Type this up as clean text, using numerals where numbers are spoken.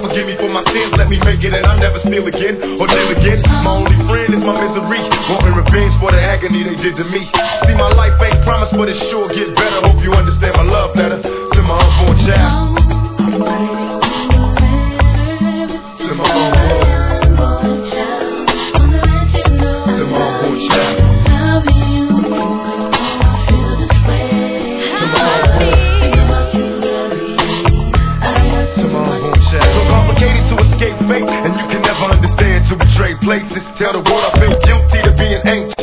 forgive me for my sins, let me make it and I'll never steal again or deal again. My only friend is my misery, wanting revenge for the agony they did to me. See, my life ain't promised, but it sure gets better. Hope you understand my love letter to my unborn child. To my unborn child. To my unborn child. So complicated to escape fate, and you can never understand to betray places. Tell the world